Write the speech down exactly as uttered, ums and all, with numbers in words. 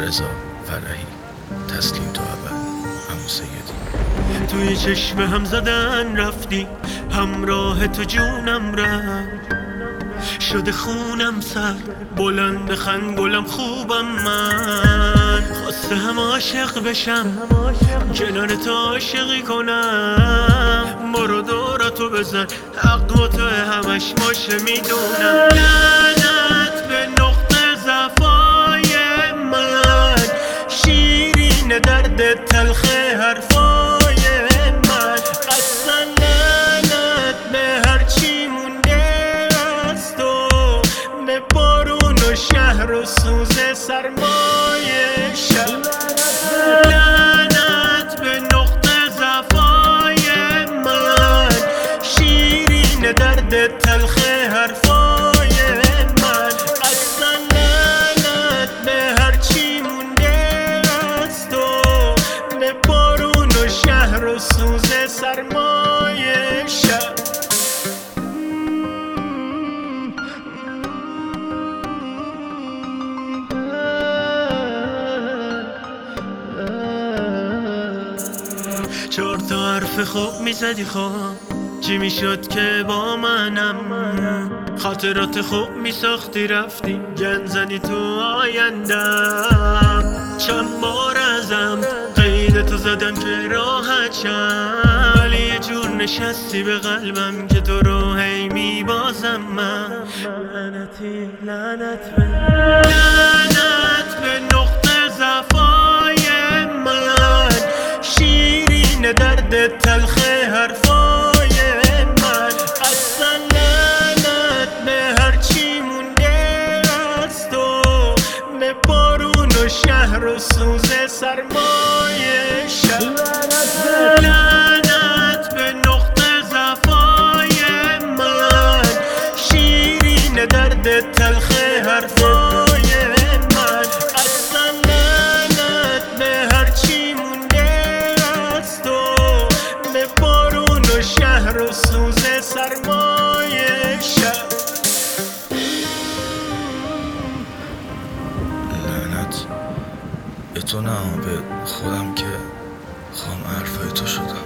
رضا فرحی. تسلیم تو اول عمو سیدی. توی چشم هم زدن رفتی، همراه تو جونم رفت، شده خونم سر بلند خن گلم خوبم من، خواسته هم عاشق بشم کنار تو عاشقی کنم، برو دورتو بزن حق و تو همش باشه میدونم. لعنت به نقطه ضعفای من، شیرین درد تلخ حرفای من، اصلا لعنت به هرچی مونده از تو، به بارون و شهر و سوز سرمایه شب. لعنت به نقطه ضعفای من، شیرین درد تلخ حرفای من، اصلا لعنت به هرچی مونده از تو، به بارون و شهر و سوز سرمایه شب. چهار تا حرف خوب میزدی خواب، چی میشد که با منم، خاطرات خوب میساختی رفتی گن زنی تو آیندم. چند بار ازم قید تو زدم که راحت شم، ولی یه جور نشستی به قلبم که تو رو هی میبازم من. لعنتی لعنت به لعنت به نقطه ضعفای من، شیرین درد تلخ حرفای من، اصلا لعنت به هرچی مونده از تو، به بارون و شهر و سوز سرمایه شب. لعنت به نقطه ضعفای من، شیرین درد تلخ حرفای من، اصلا لعنت به هرچی مونده از تو، به بارون و شهر و سوز سرمایه شب. لعنت به تو نه، به خودم که خواهم حرفای تو شدم.